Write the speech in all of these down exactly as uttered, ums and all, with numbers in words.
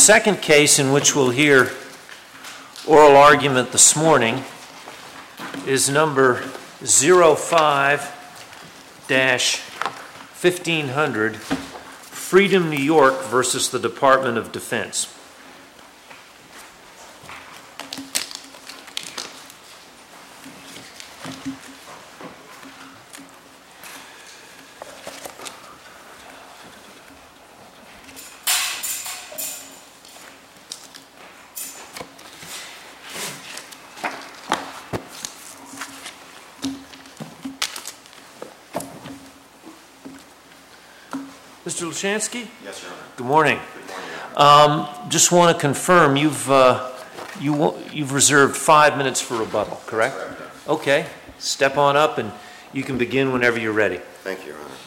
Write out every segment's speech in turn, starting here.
second case in which we'll hear oral argument this morning is number zero five dash fifteen hundred, Freedom New York versus the Department of Defense. Mister Lushansky? Yes, Your Honor. Good morning. Good morning. Um, just want to confirm you've uh, you you've reserved five minutes for rebuttal, correct? Correct. Okay. Step on up, and you can begin whenever you're ready. Thank you, Your Honor.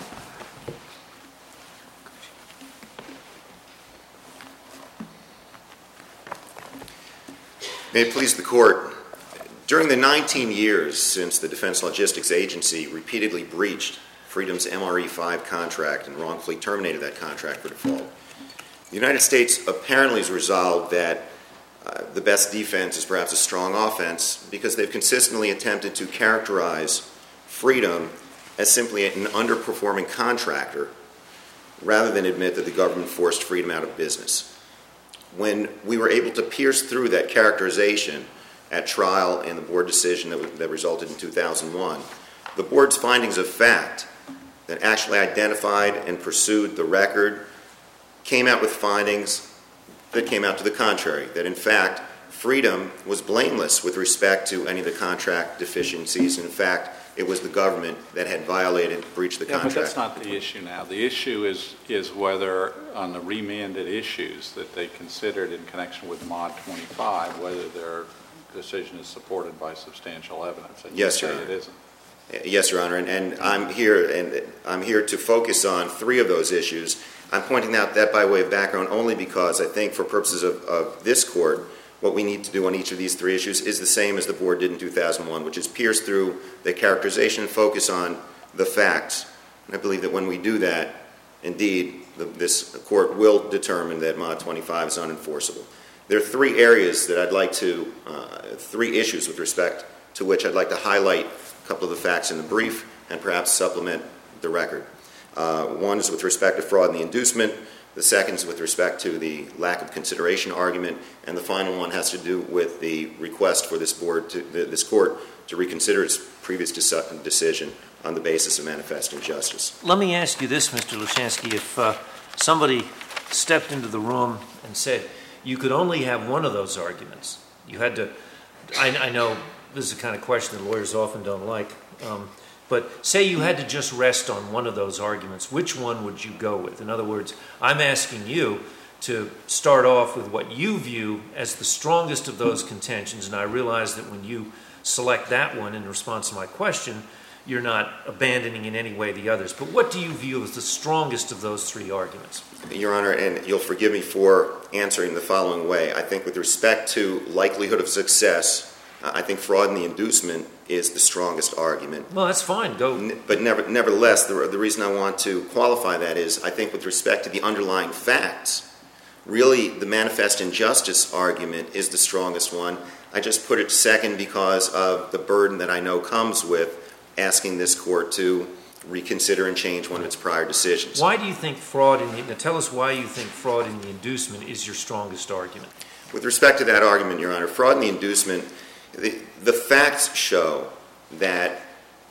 May it please the Court, during the nineteen years since the Defense Logistics Agency repeatedly breached Freedom's M R E five contract and wrongfully terminated that contract for default, the United States apparently has resolved that uh, the best defense is perhaps a strong offense because they've consistently attempted to characterize Freedom as simply an underperforming contractor rather than admit that the government forced Freedom out of business. When we were able to pierce through that characterization at trial in the board decision that, that resulted in two thousand one, the board's findings of fact that actually identified and pursued the record came out with findings that came out to the contrary, that in fact Freedom was blameless with respect to any of the contract deficiencies. In fact, it was the government that had violated, breached the yeah, contract. But that's not the issue now. The issue is is whether on the remanded issues that they considered in connection with Mod twenty-five, whether their decision is supported by substantial evidence. And yes, you Your say Honor. It isn't. Yes, Your Honor, and, and I'm here and I'm here to focus on three of those issues. I'm pointing out that by way of background only because I think for purposes of, of this court, what we need to do on each of these three issues is the same as the board did in two thousand one, which is pierce through the characterization and focus on the facts. And I believe that when we do that, indeed, the, this court will determine that Mod twenty-five is unenforceable. There are three areas that I'd like to, uh, three issues with respect to which I'd like to highlight a couple of the facts in the brief and perhaps supplement the record. Uh, one is with respect to fraud and the inducement. The second is with respect to the lack of consideration argument. And the final one has to do with the request for this board, to, this court, to reconsider its previous de- decision on the basis of manifest injustice. Let me ask you this, Mister Lushansky. If uh, somebody stepped into the room and said you could only have one of those arguments, you had to, I, I know this is the kind of question that lawyers often don't like, um, but say you had to just rest on one of those arguments, which one would you go with? In other words, I'm asking you to start off with what you view as the strongest of those contentions, and I realize that when you select that one in response to my question, you're not abandoning in any way the others. But what do you view as the strongest of those three arguments? Your Honor, and you'll forgive me for answering the following way. I think with respect to likelihood of success, I think fraud and the inducement is the strongest argument. Well, that's fine. Go. But never, nevertheless, the, the reason I want to qualify that is I think with respect to the underlying facts, really the manifest injustice argument is the strongest one. I just put it second because of the burden that I know comes with asking this court to reconsider and change one of its prior decisions. Why do you think fraud in the, now tell us why you think fraud in the inducement is your strongest argument? With respect to that argument, Your Honor, fraud in the inducement, the, the facts show that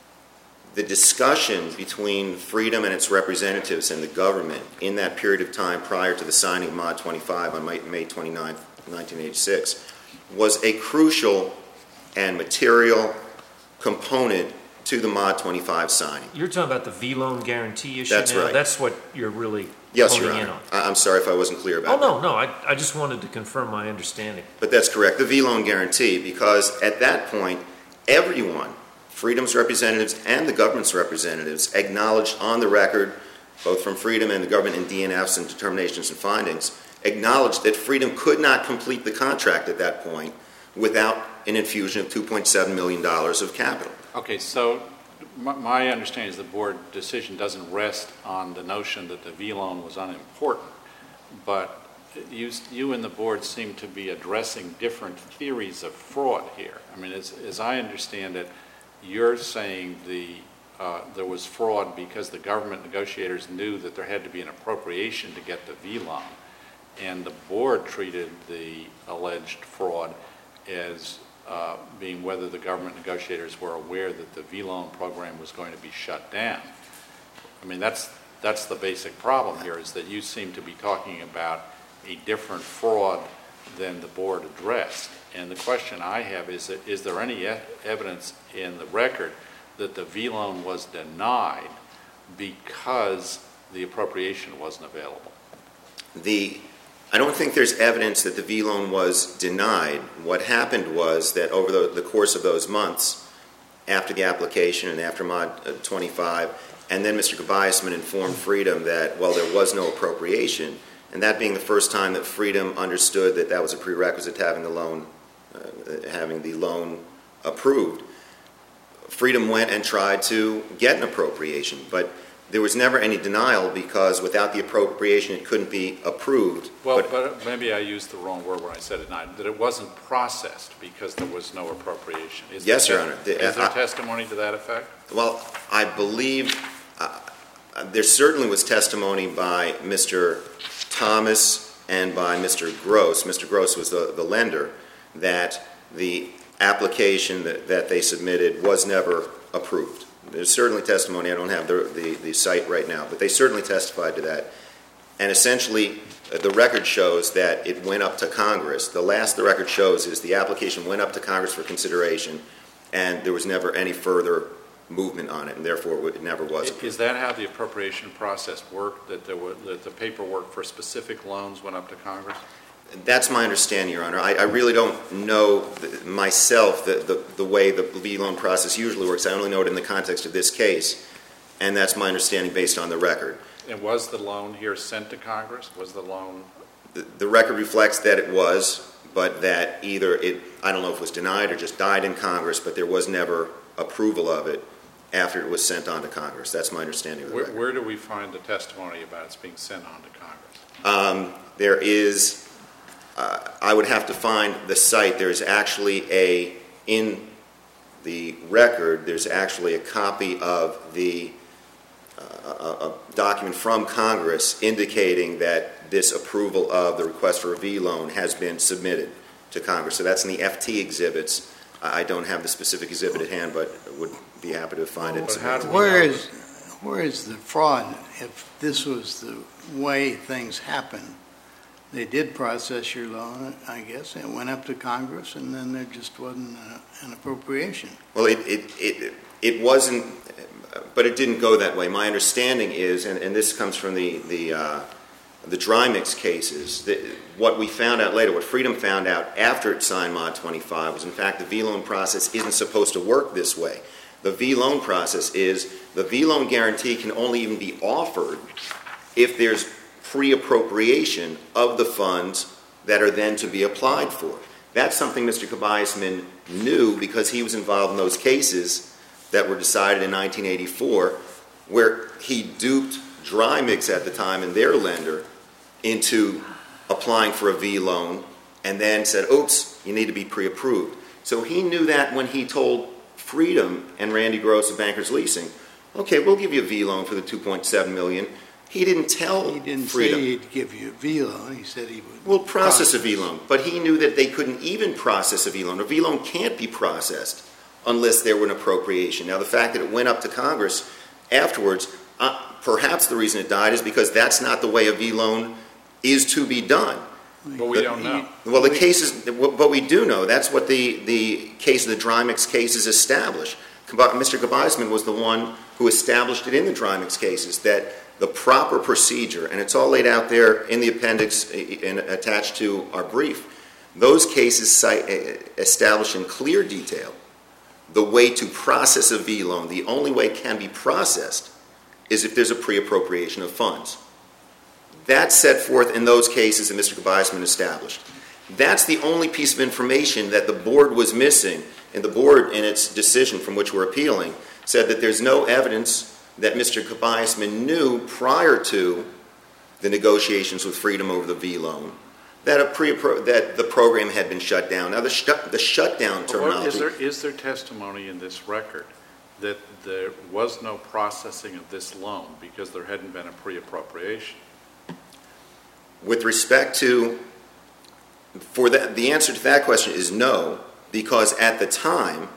the discussion between Freedom and its representatives and the government in that period of time prior to the signing of Mod twenty-five on May twenty-ninth, nineteen eighty-six was a crucial and material component to the Mod twenty-five signing. You're talking about the V-loan guarantee issue That's now? right. That's what you're really Yes, honing Your in Honor. on. I- I'm sorry if I wasn't clear about Oh, that. no, no. I, I just wanted to confirm my understanding. But that's correct, the V-loan guarantee, because at that point, everyone, Freedom's representatives and the government's representatives, acknowledged on the record, both from Freedom and the government in D N Fs and determinations and findings, acknowledged that Freedom could not complete the contract at that point without an infusion of two point seven million dollars of capital. Okay, so my, my understanding is the board decision doesn't rest on the notion that the V-loan was unimportant, but you, you and the board seem to be addressing different theories of fraud here. I mean, as, as I understand it, you're saying the uh, there was fraud because the government negotiators knew that there had to be an appropriation to get the V loan, and the board treated the alleged fraud as uh, being whether the government negotiators were aware that the V loan program was going to be shut down. I mean, that's that's the basic problem here, is that you seem to be talking about a different fraud than the board addressed. And the question I have is, that, is there any e- evidence in the record that the V loan was denied because the appropriation wasn't available? The, I don't think there's evidence that the V loan was denied. What happened was that over the, the course of those months, after the application and after Mod twenty-five, and then Mister Gebiasman informed Freedom that, well, there was no appropriation, and that being the first time that Freedom understood that that was a prerequisite to having the loan, uh, having the loan approved, Freedom went and tried to get an appropriation, but there was never any denial because without the appropriation it couldn't be approved. Well, but, but maybe I used the wrong word when I said it, that it wasn't processed because there was no appropriation. Is yes, there, Your Honor. The, is there I, testimony to that effect? Well, I believe uh, there certainly was testimony by Mister Thomas and by Mister Gross. Mister Gross was the, the lender, that the application that, that they submitted was never approved. There's certainly testimony. I don't have the, the, the site right now, but they certainly testified to that. And essentially, uh, the record shows that it went up to Congress. The last the record shows is the application went up to Congress for consideration, and there was never any further movement on it, and therefore it never was approved. Is that how the appropriation process worked, that, there were, that the paperwork for specific loans went up to Congress? That's my understanding, Your Honor. I, I really don't know the, myself the, the, the way the V loan process usually works. I only know it in the context of this case, and that's my understanding based on the record. And was the loan here sent to Congress? Was the loan? The, the record reflects that it was, but that either it, I don't know if it was denied or just died in Congress, but there was never approval of it after it was sent on to Congress. That's my understanding of the Where, record. where do we find the testimony about it's being sent on to Congress? Um, there is... Uh, I would have to find the site. There's actually a, in the record, there's actually a copy of the uh, a, a document from Congress indicating that this approval of the request for a V loan has been submitted to Congress. So that's in the F T exhibits. I don't have the specific exhibit at hand, but would be happy to find it. But how do we Where know is, where is the fraud? If this was the way things happen, they did process your loan, I guess, and it went up to Congress, and then there just wasn't a, an appropriation. Well, it, it, it, it wasn't, but it didn't go that way. My understanding is, and, and this comes from the, the, uh, the dry mix cases, that what we found out later, what Freedom found out after it signed Mod twenty-five was, in fact, the V loan process isn't supposed to work this way. The V loan process is, the V loan guarantee can only even be offered if there's pre-appropriation of the funds that are then to be applied for. That's something Mister Gebiasman knew because he was involved in those cases that were decided in nineteen eighty-four, where he duped Dry Mix at the time and their lender into applying for a V loan and then said, oops, you need to be pre-approved. So he knew that when he told Freedom and Randy Gross of Bankers Leasing, okay, we'll give you a V loan for the two point seven million dollars. He didn't tell He didn't Freedom. say he'd give you a V loan. He said he would. We'll process a V loan, but he knew that they couldn't even process a V loan. A V loan can't be processed unless there were an appropriation. Now, the fact that it went up to Congress afterwards, uh, perhaps the reason it died is because that's not the way a V loan is to be done. But we don't know. Well, the cases, but we do know. That's what the, the case of the Dry Mix cases established. Mister Gebiasman was the one who established it in the Dry Mix cases, that the proper procedure, and it's all laid out there in the appendix and attached to our brief, those cases cite, establish in clear detail the way to process a V loan. The only way it can be processed is if there's a pre-appropriation of funds. That's set forth in those cases that Mister Gebiasman established. That's the only piece of information that the board was missing, and the board, in its decision from which we're appealing, said that there's no evidence that Mister Gebiasman knew prior to the negotiations with Freedom over the V loan, that a pre that the program had been shut down. Now, the, sh the shutdown terminology... Is there, is there testimony in this record that there was no processing of this loan because there hadn't been a pre-appropriation? With respect to... For that, the answer to that question is no, because at the time,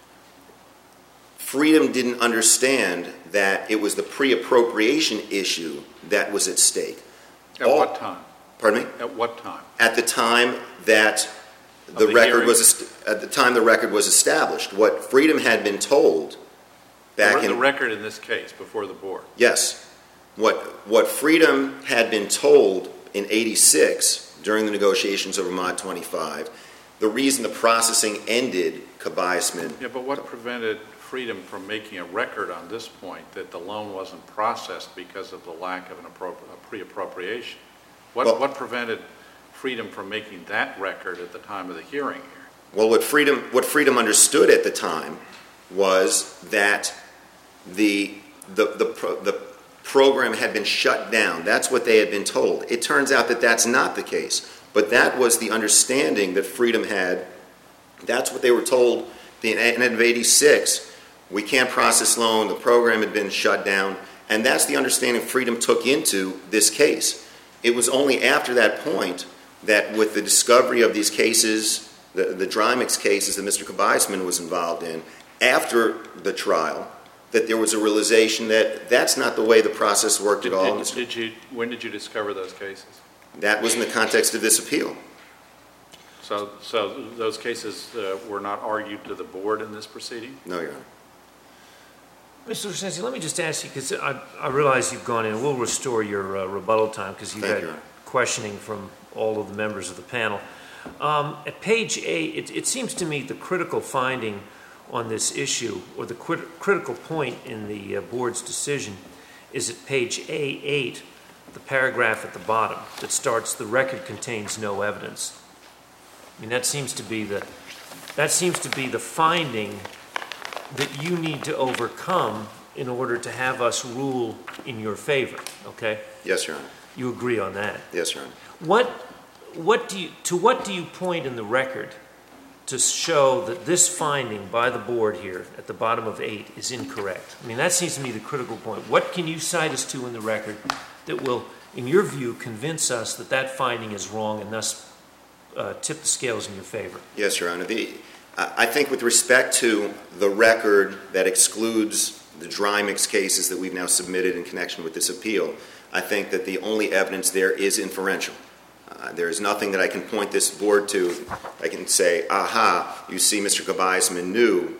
Freedom didn't understand that it was the pre-appropriation issue that was at stake. At All, what time? Pardon me? At what time? At the time that the, the record hearing? was at the time the record was established. What Freedom had been told back the, in the record in this case before the board. Yes, what what Freedom had been told in eighty-six during the negotiations over Mod twenty-five, the reason the processing ended, Kabisman. Yeah, but what prevented Freedom from making a record on this point that the loan wasn't processed because of the lack of an a pre-appropriation? What, well, what prevented Freedom from making that record at the time of the hearing here? Well, what Freedom, what Freedom understood at the time was that the, the, the, pro, the program had been shut down. That's what they had been told. It turns out that that's not the case, but that was the understanding that Freedom had. That's what they were told in the end of eighty-six. We can't process loan, the program had been shut down, and that's the understanding Freedom took into this case. It was only after that point that with the discovery of these cases, the, the Drymix cases that Mister Kabisman was involved in, after the trial, that there was a realization that that's not the way the process worked did, at all. Did, did you, when did you discover those cases? That was in the context of this appeal. So, so those cases uh, were not argued to the board in this proceeding? No, Your Honor. Mister Lushansky, let me just ask you, because I, I realize you've gone in. We'll restore your uh, rebuttal time because you've Thank had you, questioning from all of the members of the panel. Um, at page eight, it, it seems to me the critical finding on this issue, or the crit critical point in the uh, board's decision, is at page A eight, the paragraph at the bottom that starts, "The record contains no evidence." I mean, that seems to be the that seems to be the finding that you need to overcome in order to have us rule in your favor, okay? Yes, Your Honor. You agree on that? Yes, Your Honor. What, what do you, to what do you point in the record to show that this finding by the board here at the bottom of eight is incorrect? I mean, that seems to me the critical point. What can you cite us to in the record that will, in your view, convince us that that finding is wrong and thus uh, tip the scales in your favor? Yes, Your Honor. The, I think with respect to the record that excludes the Drymix cases that we've now submitted in connection with this appeal, I think that the only evidence there is inferential. Uh, there is nothing that I can point this board to. I can say, aha, you see Mister Kabisman knew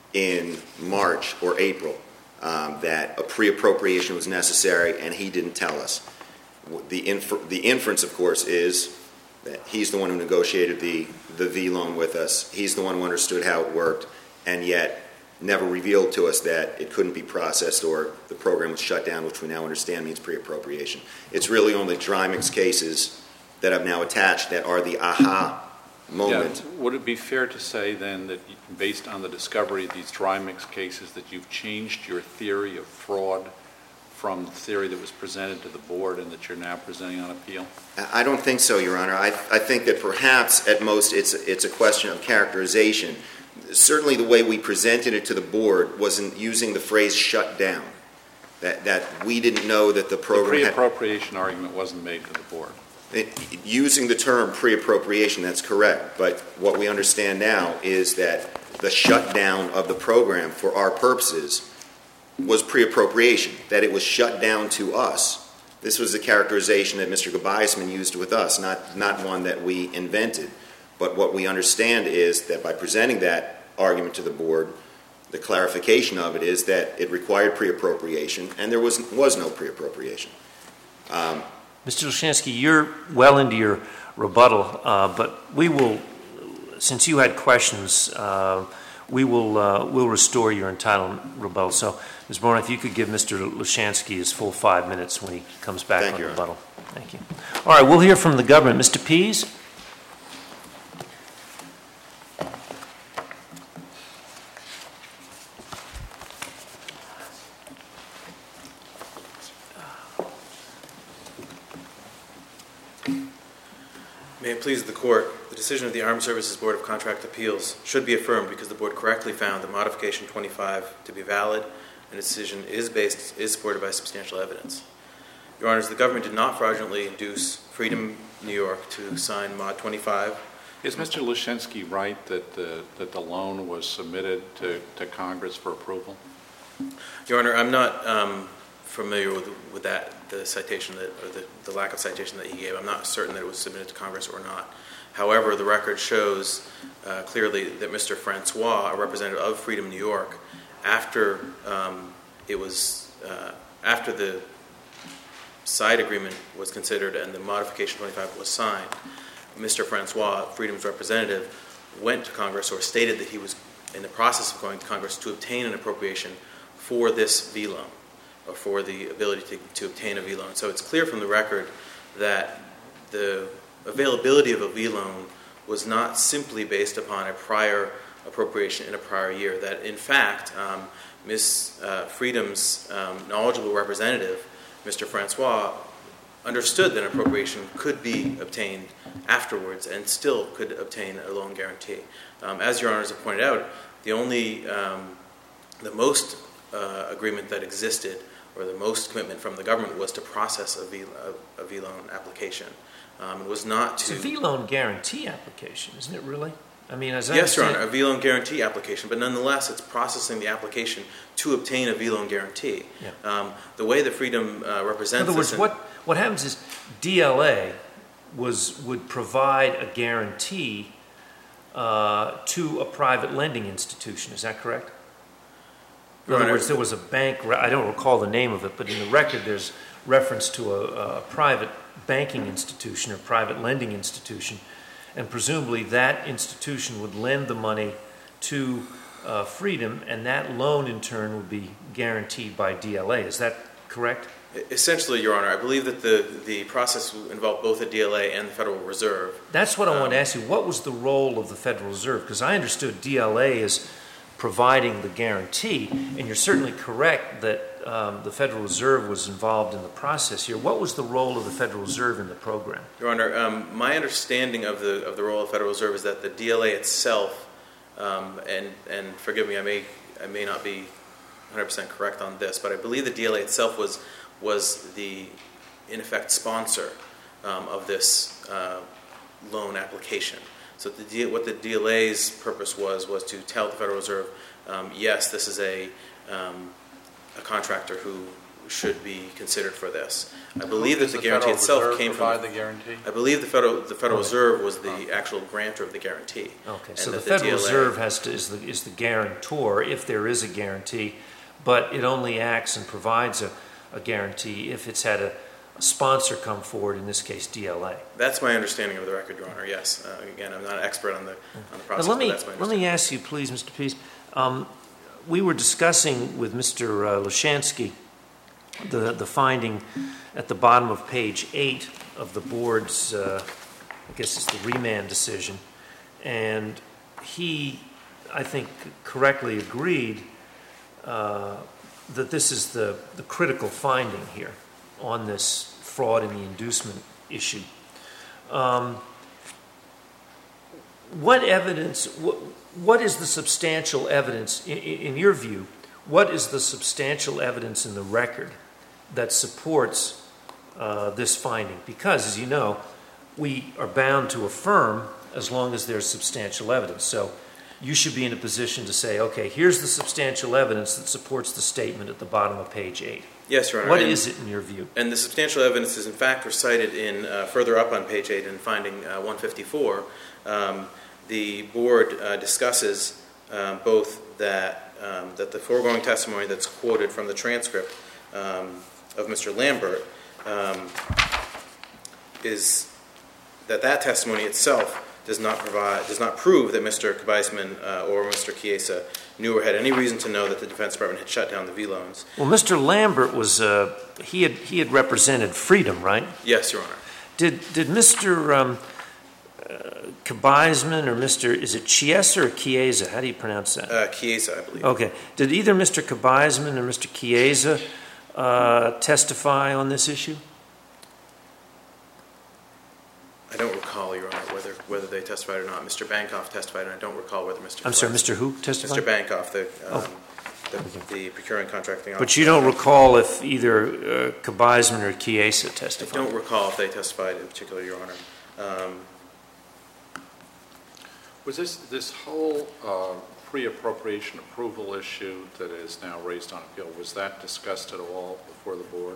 in March or April um, that a pre-appropriation was necessary and he didn't tell us. The, infer the inference, of course, is that he's the one who negotiated the, the V loan with us. He's the one who understood how it worked, and yet never revealed to us that it couldn't be processed or the program was shut down, which we now understand means pre-appropriation. It's really only Drymix cases that I've now attached that are the aha moment. Yeah. Would it be fair to say then that based on the discovery of these Drymix cases that you've changed your theory of fraud from the theory that was presented to the board and that you're now presenting on appeal? I don't think so, Your Honor. I, I think that perhaps at most it's, it's a question of characterization. Certainly the way we presented it to the board wasn't using the phrase shut down, that, that we didn't know that the program The pre-appropriation argument wasn't made to the board. It, using the term pre-appropriation, that's correct, but what we understand now is that the shutdown of the program for our purposes was pre-appropriation, that it was shut down to us. This was the characterization that Mister Kabisman used with us, not, not one that we invented. But what we understand is that by presenting that argument to the board, the clarification of it is that it required pre-appropriation, and there was, was no pre-appropriation. Um, Mister Lushansky, you're well into your rebuttal, uh, but we will, since you had questions, uh, we will uh, we'll restore your entitled rebuttal. So, Miz Brown, if you could give Mister Lushansky his full five minutes when he comes back Thank on you, rebuttal. Thank you. All right, we'll hear from the government. Mister Pease? May it please the Court, the decision of the Armed Services Board of Contract Appeals should be affirmed because the Board correctly found that Modification twenty-five to be valid, and its decision is based is supported by substantial evidence. Your Honors, the government did not fraudulently induce Freedom New York to sign Mod twenty-five. Is Mister Lushinsky right that the, that the loan was submitted to, to Congress for approval? Your Honor, I'm not um, familiar with, with that, the citation that, or the, the lack of citation that he gave. I'm not certain that it was submitted to Congress or not. However, the record shows uh, clearly that Mister Francois, a representative of Freedom New York, after um, it was uh, after the side agreement was considered and the Modification twenty-five was signed, Mister Francois, Freedom's representative, went to Congress or stated that he was in the process of going to Congress to obtain an appropriation for this V loan, or for the ability to, to obtain a V loan. So it's clear from the record that the availability of a V loan was not simply based upon a prior appropriation in a prior year, that in fact, um, Miz Uh, Freedom's um, knowledgeable representative, Mister Francois, understood that an appropriation could be obtained afterwards and still could obtain a loan guarantee. Um, as Your Honors have pointed out, the only, um, the most uh, agreement that existed, or the most commitment from the government, was to process a V, a, a V loan application. Um, it was not to... It's a V loan guarantee application, isn't it really? I mean, as I Yes, Your understand- Honor, a V loan guarantee application, but nonetheless, it's processing the application to obtain a V loan guarantee. Yeah. Um, the way that Freedom uh, represents In other words, this... what, what happens is D L A was, would provide a guarantee uh, to a private lending institution. Is that correct? In Your other Honor, words, there was a bank, I don't recall the name of it, but in the record there's reference to a, a private banking institution or private lending institution, and presumably that institution would lend the money to uh, Freedom, and that loan in turn would be guaranteed by D L A. Is that correct? Essentially, Your Honor, I believe that the, the process involved both the D L A and the Federal Reserve. That's what I Um, want to ask you. What was the role of the Federal Reserve? Because I understood D L A as providing the guarantee, and you're certainly correct that um, the Federal Reserve was involved in the process here. What was the role of the Federal Reserve in the program? Your Honor, um, my understanding of the of the role of the Federal Reserve is that the D L A itself, um, and and forgive me, I may I may not be one hundred percent correct on this, but I believe the D L A itself was was the in effect sponsor um, of this uh, loan application. So the D- what the D L A's purpose was was to tell the Federal Reserve, um, yes, this is a um, a contractor who should be considered for this. I believe that Does the the guarantee Federal itself Reserve came provide from. the guarantee? I believe the Federal the Federal Okay. Reserve was the actual grantor of the guarantee. Okay, And so the that Federal D L A Reserve has to is the is the guarantor if there is a guarantee, but it only acts and provides a, a guarantee if it's had a, a sponsor come forward. In this case, D L A. That's my understanding of the record, Your Honor. Yes. Uh, again, I'm not an expert on the on the Now, process, let me but that's my let understanding. me ask you, please, Mister Pease. Um, we were discussing with Mister Uh, Lushansky the the finding at the bottom of page eight of the board's, uh, I guess it's the remand decision, and he, I think, correctly agreed uh, that this is the the critical finding here on this fraud and the inducement issue. Um, What evidence, what, what is the substantial evidence, in, in your view, what is the substantial evidence in the record that supports uh, this finding? Because, as you know, we are bound to affirm as long as there's substantial evidence. So you should be in a position to say, okay, here's the substantial evidence that supports the statement at the bottom of page eight. Yes, Your Honor. What and, is it in your view? And the substantial evidence is in fact recited in uh, further up on page eight in finding uh, one fifty-four. Um, the board uh, discusses um, both that um, that the foregoing testimony that's quoted from the transcript um, of Mister Lambert um, is that that testimony itself does not provide does not prove that Mister Kabaisman uh, or Mister Chiesa knew or had any reason to know that the Defense Department had shut down the V loans. Well, Mister Lambert was, uh, he had he had represented Freedom, right? Yes, Your Honor. Did did Mister Um, uh, Kabaisman or Mister is it Chiesa or Chiesa? How do you pronounce that? Uh, Chiesa, I believe. Okay. Did either Mister Kabaisman or Mister Chiesa uh, testify on this issue? I don't recall, Your Honor. testified or not. Mister Bankoff testified, and I don't recall whether Mister I'm sorry, Franz- Mister Who testified? Mister Bankoff, the, um, Oh. the, the procuring contracting officer. But you don't recall if either uh, Kabizman or Chiesa I testified? don't recall if they testified in particular, Your Honor. Um, Was this, this whole uh, pre-appropriation approval issue that is now raised on appeal, was that discussed at all before the board?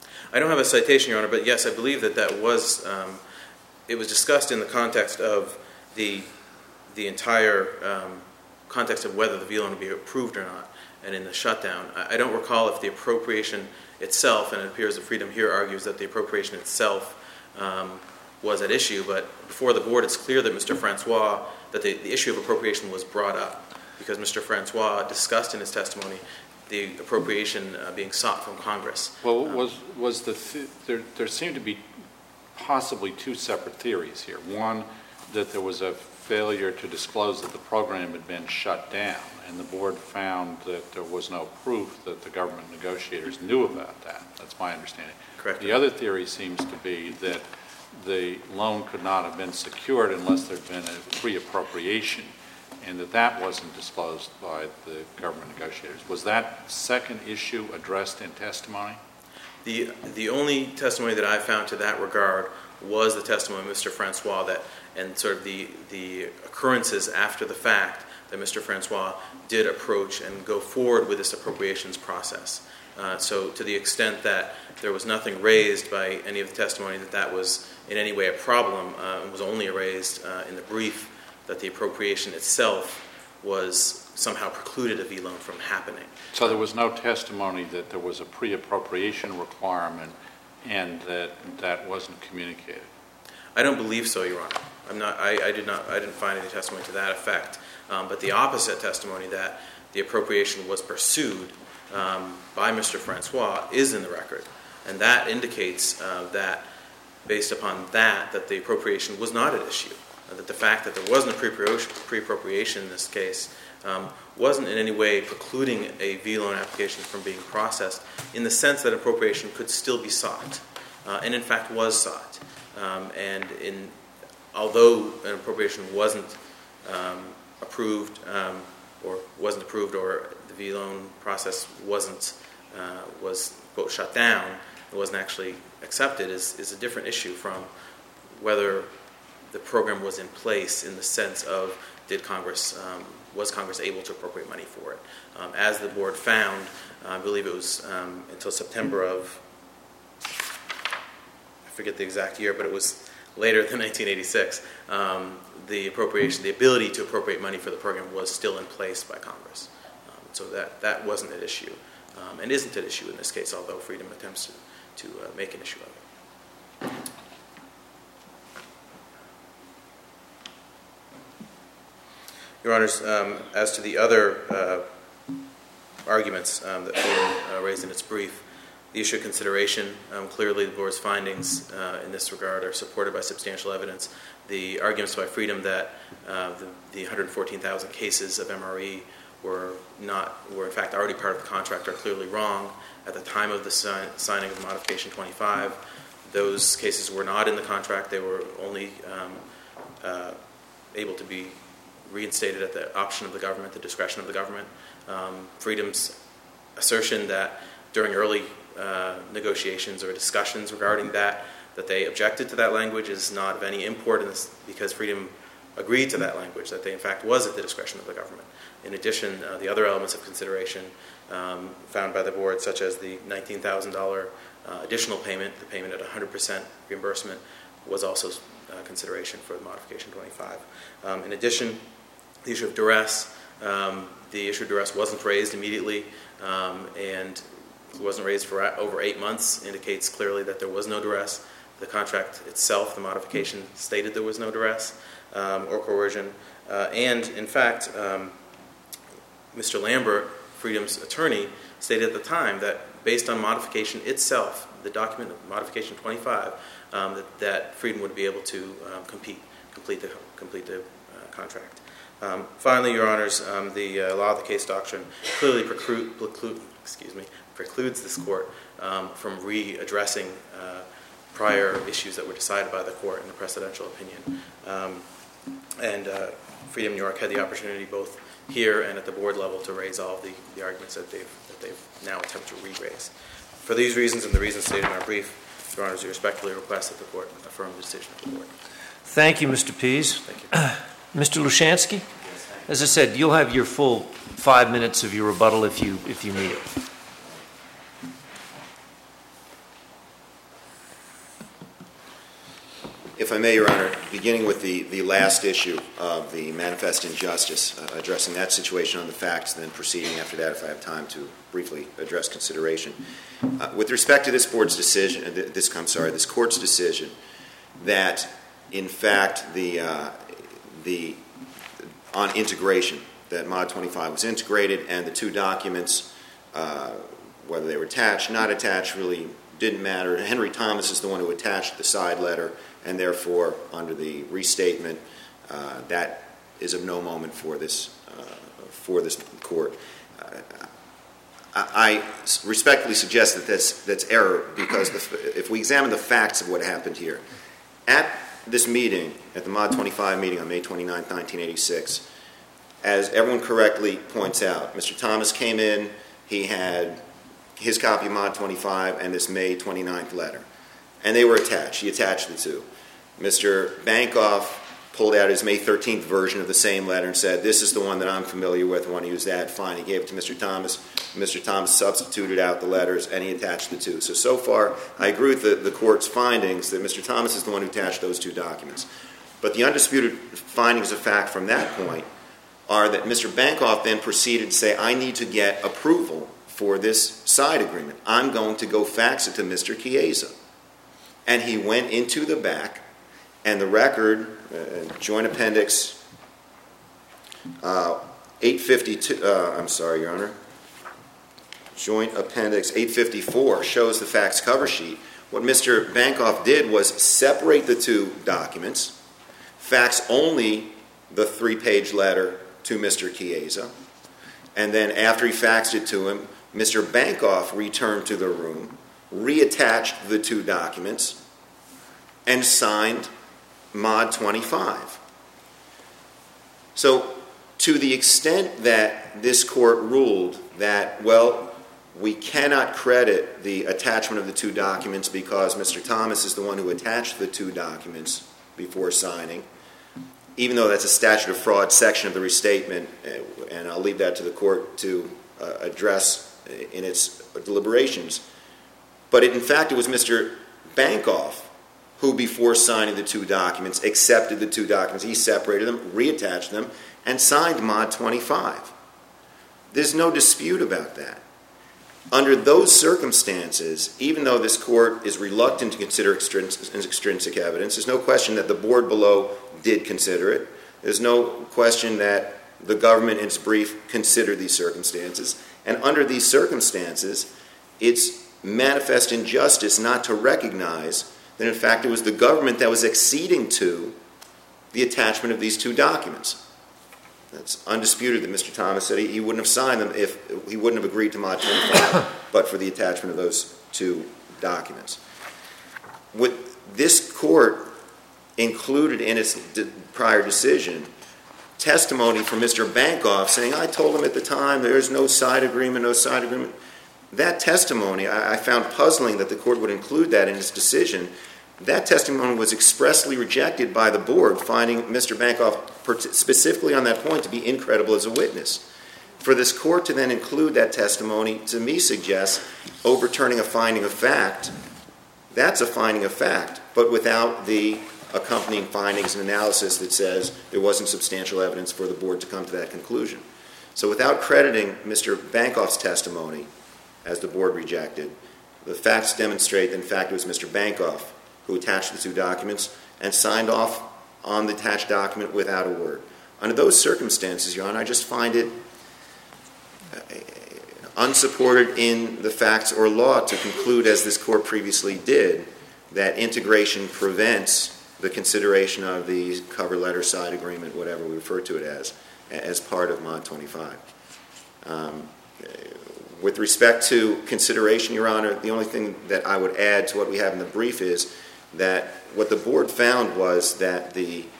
I don't have a citation, Your Honor, but yes, I believe that that was, um, it was discussed in the context of the, the entire um, context of whether the V loan would be approved or not, and in the shutdown. I, I don't recall if the appropriation itself, and it appears that Freedom here argues that the appropriation itself um, was at issue, but before the board, it's clear that Mister Francois, that the, the issue of appropriation was brought up, because Mister Francois discussed in his testimony the appropriation uh, being sought from Congress. Well, Um, was, was the, th- there, there seemed to be possibly two separate theories here. One, that there was a failure to disclose that the program had been shut down, and the board found that there was no proof that the government negotiators knew about that. That's my understanding. Correct. The other theory seems to be that the loan could not have been secured unless there had been a pre-appropriation, and that that wasn't disclosed by the government negotiators. Was that second issue addressed in testimony? The, the only testimony that I found to that regard was the testimony of Mister Francois, that, and sort of the, the occurrences after the fact that Mister Francois did approach and go forward with this appropriations process. Uh, so to the extent that there was nothing raised by any of the testimony that that was in any way a problem, uh, and was only raised uh, in the brief that the appropriation itself was somehow precluded a V loan from happening. So there was no testimony that there was a pre-appropriation requirement and that that wasn't communicated? I don't believe so, Your Honor. I'm not. I, I did not. I didn't find any testimony to that effect. Um, but the opposite testimony, that the appropriation was pursued um, by Mister Francois, is in the record, and that indicates uh, that, based upon that, that the appropriation was not at issue. Uh, that the fact that there wasn't a pre-appropriation in this case um, wasn't in any way precluding a V loan application from being processed, in the sense that appropriation could still be sought, uh, and in fact was sought. Um, and in although an appropriation wasn't um, approved, um, or wasn't approved, or the V loan process wasn't uh, was quote shut down, it wasn't actually accepted, is is a different issue from whether the program was in place, in the sense of did Congress um, was Congress able to appropriate money for it. Um, as the board found, uh, I believe it was um, until September of, I forget the exact year, but it was later than nineteen eighty-six, um, the appropriation, the ability to appropriate money for the program was still in place by Congress. Um, so that, that wasn't an issue, um, and isn't an issue in this case, although Freedom attempts to, to uh, make an issue of it. Your Honors, um, as to the other uh, arguments um, that Freedom uh, raised in its brief, the issue of consideration, um, clearly the Board's findings uh, in this regard are supported by substantial evidence. The arguments by Freedom that uh, the, the one hundred fourteen thousand cases of M R E were not, were in fact already part of the contract are clearly wrong. At the time of the si- signing of Modification twenty-five, those cases were not in the contract. They were only um, uh, able to be reinstated at the option of the government, the discretion of the government. Um, Freedom's assertion that during early uh, negotiations or discussions regarding that, that they objected to that language is not of any importance, because Freedom agreed to that language, that they in fact was at the discretion of the government. In addition, uh, the other elements of consideration um, found by the board, such as the nineteen thousand dollars uh, additional payment, the payment at one hundred percent reimbursement, was also uh, consideration for Modification twenty-five. Um, in addition, the issue of duress, um, the issue of duress wasn't raised immediately, um, and wasn't raised for over eight months, indicates clearly that there was no duress. The contract itself, the modification, stated there was no duress um, or coercion. Uh, and, in fact, um, Mister Lambert, Freedom's attorney, stated at the time that based on modification itself, the document of Modification twenty-five, um, that, that Freedom would be able to um, compete, complete the, complete the uh, contract. Um, finally, Your Honors, um, the uh, law of the case doctrine clearly preclude, preclude, excuse me, precludes this court um, from readdressing uh, prior issues that were decided by the court in the precedential opinion. Um, and uh, Freedom New York had the opportunity both here and at the board level to raise all of the, the arguments that they've, that they've now attempted to re-raise. For these reasons and the reasons stated in our brief, Your Honors, we respectfully request that the Court affirm the decision of the Board. Thank you, Mister Pease. Thank you. Uh, Mister Lushansky? As I said, you'll have your full five minutes of your rebuttal if you, if you need it. If I may, Your Honor, beginning with the, the last issue of the manifest injustice, uh, addressing that situation on the facts, and then proceeding after that, if I have time, to briefly address consideration. Uh, with respect to this board's decision, uh, this I'm sorry, this court's decision, that in fact the uh, the on integration, that Mod twenty-five was integrated, and the two documents, uh, whether they were attached, not attached, really didn't matter. Henry Thomas is the one who attached the side letter, and therefore, under the restatement, uh, that is of no moment for this uh, for this court. Uh, I, I respectfully suggest that that's, that's error, because the, if we examine the facts of what happened here, at this meeting, at the Mod twenty-five meeting on May twenty-ninth, nineteen eighty-six, as everyone correctly points out, Mister Thomas came in, he had his copy of Mod twenty-five and this May twenty-ninth letter, and they were attached. He attached the two. Mister Bankoff pulled out his May thirteenth version of the same letter and said, this is the one that I'm familiar with, I want to use that. Fine. He gave it to Mister Thomas. Mister Thomas substituted out the letters, and he attached the two. So, so far, I agree with the, the court's findings that Mister Thomas is the one who attached those two documents. But the undisputed findings of fact from that point are that Mister Bankoff then proceeded to say, I need to get approval for this side agreement. I'm going to go fax it to Mister Chiesa. And he went into the back, and the record, uh, Joint Appendix uh, eight fifty-two, uh, I'm sorry, Your Honor, Joint Appendix eight fifty-four shows the fax cover sheet. What Mister Bankoff did was separate the two documents, fax only the three-page letter to Mister Chiesa, and then after he faxed it to him, Mister Bankoff returned to the room, reattached the two documents, and signed Mod twenty-five. So, to the extent that this court ruled that, well, we cannot credit the attachment of the two documents because Mister Thomas is the one who attached the two documents before signing, even though that's a statute of fraud section of the restatement, and I'll leave that to the court to uh, address in its deliberations. But it, in fact, it was Mister Bankoff who, before signing the two documents, accepted the two documents. He separated them, reattached them, and signed Mod twenty-five. There's no dispute about that. Under those circumstances, even though this court is reluctant to consider extrinsic, extrinsic evidence, there's no question that the board below did consider it. There's no question that the government in its brief considered these circumstances. And under these circumstances, it's manifest injustice not to recognize that, in fact, it was the government that was acceding to the attachment of these two documents. It's undisputed that Mister Thomas said he, he wouldn't have signed them if he wouldn't have agreed to Mod twenty-five, but for the attachment of those two documents. With this court included in its de- prior decision testimony from Mister Bankoff saying, I told him at the time there's no side agreement, no side agreement. That testimony, I, I found puzzling that the court would include that in its decision. That testimony was expressly rejected by the board, finding Mister Bankoff specifically on that point to be incredible as a witness. For this court to then include that testimony, to me, suggests overturning a finding of fact. That's a finding of fact, but without the accompanying findings and analysis that says there wasn't substantial evidence for the board to come to that conclusion. So without crediting Mister Bankoff's testimony, as the board rejected, the facts demonstrate that, in fact, it was Mister Bankoff who attached the two documents and signed off on the attached document without a word. Under those circumstances, Your Honor, I just find it unsupported in the facts or law to conclude, as this court previously did, that integration prevents the consideration of the cover letter side agreement, whatever we refer to it as, as part of Mod twenty-five. Um, with respect to consideration, Your Honor, the only thing that I would add to what we have in the brief is that what the board found was that the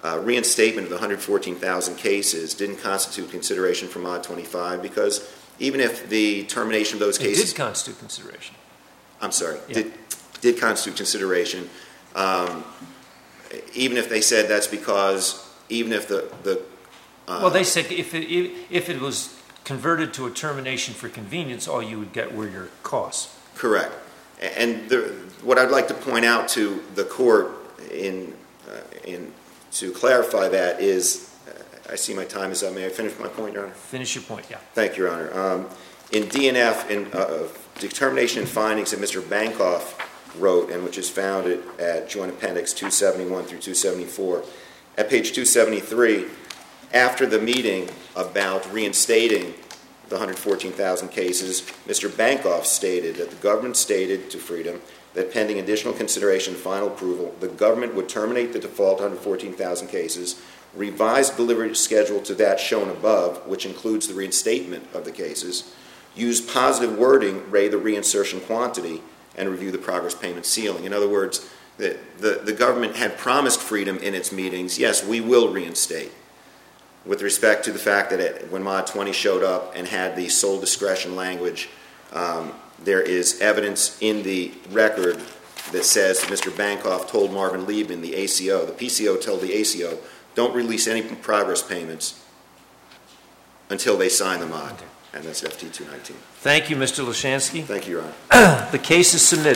uh, reinstatement of the one hundred fourteen thousand cases didn't constitute consideration for Mod twenty-five because even if the termination of those It cases... did constitute consideration. I'm sorry, Yeah. did, did constitute consideration, um, even if they said that's because, even if the... the uh, Well, they said if it, if it was converted to a termination for convenience, all you would get were your costs. Correct. And the, what I'd like to point out to the court in, uh, in to clarify that is, uh, I see my time is up. May I finish my point, Your Honor? Finish your point, yeah. Thank you, Your Honor. Um, in D N F, in uh, determination and findings that Mister Bankoff wrote, and which is found at, at Joint Appendix two seventy-one through two seventy-four, at page two seventy-three, after the meeting about reinstating the one hundred fourteen thousand cases, Mister Bankoff stated that the government stated to Freedom that pending additional consideration and final approval, the government would terminate the default one hundred fourteen thousand cases, revise delivery schedule to that shown above, which includes the reinstatement of the cases, use positive wording, ray the reinsertion quantity, and review the progress payment ceiling. In other words, the, the, the government had promised Freedom in its meetings, yes, we will reinstate. With respect to the fact that it, when Mod twenty showed up and had the sole discretion language, um, there is evidence in the record that says that Mister Bankoff told Marvin Liebman, the A C O, the P C O told the A C O, don't release any progress payments until they sign the mod. Okay. And that's F T two nineteen. Thank you, Mister Lashansky. Thank you, Your Honor. The case is submitted.